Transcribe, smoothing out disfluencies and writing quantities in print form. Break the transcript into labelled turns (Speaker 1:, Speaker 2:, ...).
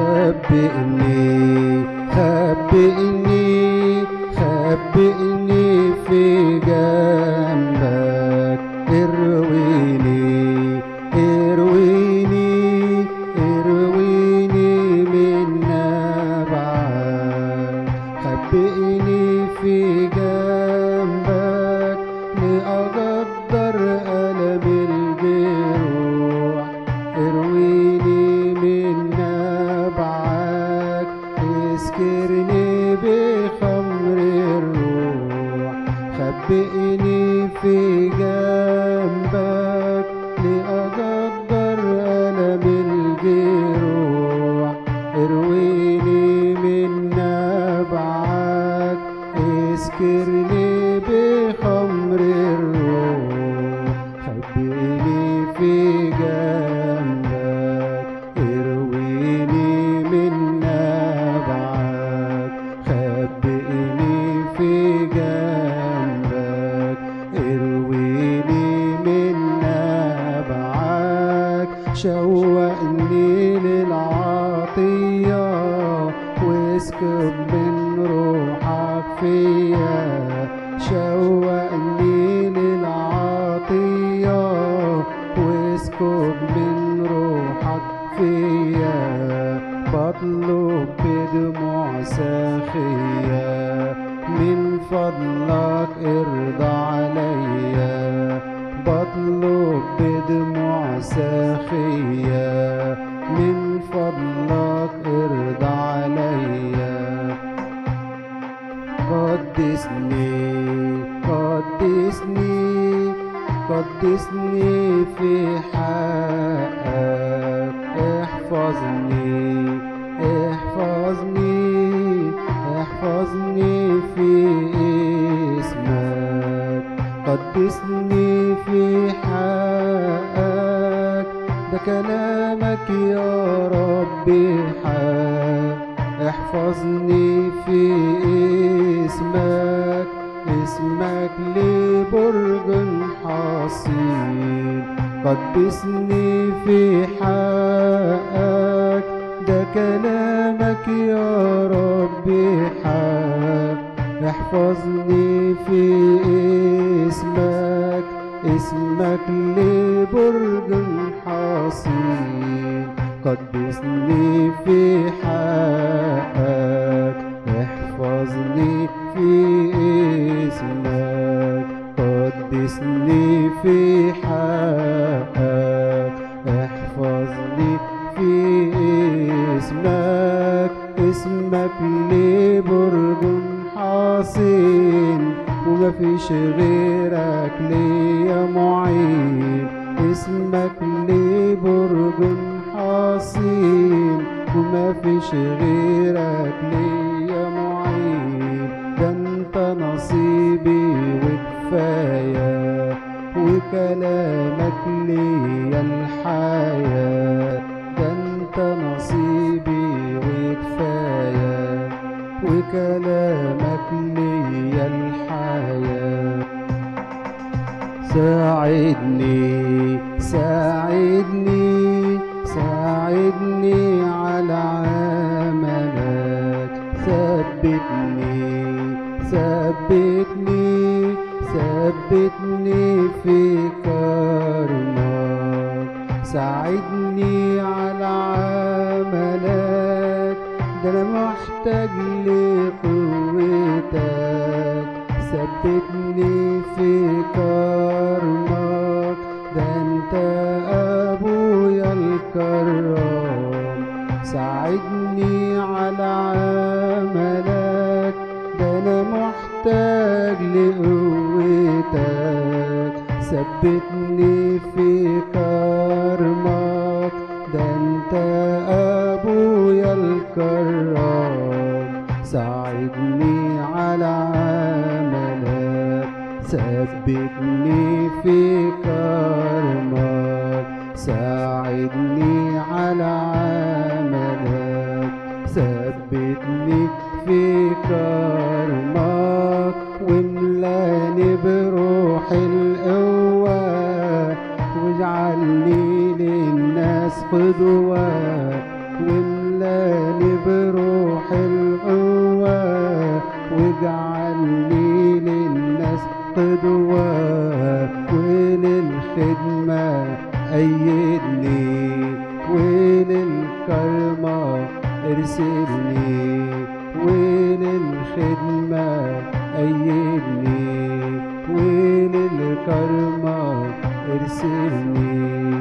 Speaker 1: خبئني خبئني خبئني في جنبك، ارويني ارويني ارويني من نبعك. خبئني في جنبك لأقدر ألم الجروح، ارويني من نبعك اسكرني بخمر الروح. خبئني في جنبك لأقدر ألم الجروح، ارويني من نبعك اسكرني بخمر الروح. خبئني في جنبك ارويني من نبعك. خبئني في جنبك ارويني من نبعك. شوقني للعطية واسكب من روحك فيا. شوقني للعطية واسكب من روحك فيا. بطلب بدموع ساخية من فضلك ارضى عليا. بطلب بدموع ساخية من فضلك ارضى عليا. قدسني قدسني قدسني في حقك. احفظني احفظني احفظني في اسمك. قدسني في حقك، ده كلامك يا ربي حق. احفظني في اسمك، اسمك لبرج حصين. قدسني في حقك، ده كلامك يا ربي حق. احفظني في اسمك، اسمك لبرج حصين. قدسني في حقك، احفظني في اسمك. قدسني في حقك، احفظني في اسمك. اسمك لبرج حصين ومفيش غيرك ليا معين. اسمك لبرج حصين ومفيش غيرك ليا معين. ده انت نصيبي وكفاية وكلامك ليا الحياة. ده انت نصيبي وكفاية وكلامك ليا الحياة. ساعدني ساعدني ساعدني على عملك. ثبتني ثبتني ثبتني في كرمك. ساعدني على عملك، ده انا محتاج لقوتك. ثبتني في كرمك، ده انت ابويا الكرام. ساعدني على عملك، ده انا محتاج لقوتك. ثبتني في كرمك، ده انت ابويا الكرام. ساعدني على عملك، ثبتني في كرمك. ساعدني على عملك، ثبتني في كرمك. واملاني بروح القوة واجعلني للناس قدوة. واملاني بروح القوة واجعلني للناس قدوة وللخدمة أيدني وللكرمة ارسلني وللخدمة أيدني وللكرمة ارسلني